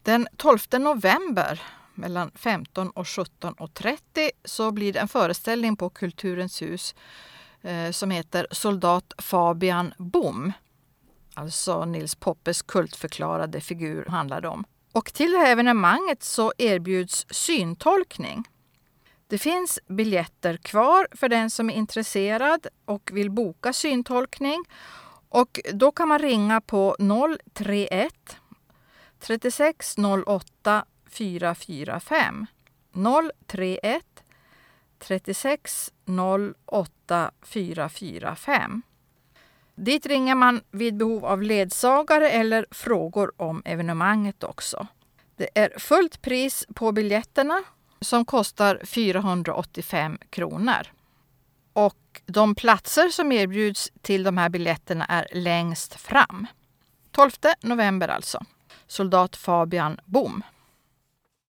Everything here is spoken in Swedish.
Den 12 november mellan 15 och 17.30 så blir det en föreställning på Kulturens hus som heter Soldat Fabian Bom. Alltså Nils Poppes kultförklarade figur handlar det om. Och till det här evenemanget så erbjuds syntolkning. Det finns biljetter kvar för den som är intresserad och vill boka syntolkning. Och då kan man ringa på 031 36 08 445. 031 36 08 445. Dit ringer man vid behov av ledsagare eller frågor om evenemanget också. Det är fullt pris på biljetterna som kostar 485 kronor. Och de platser som erbjuds till de här biljetterna är längst fram. 12 november alltså. Soldat Fabian Bom.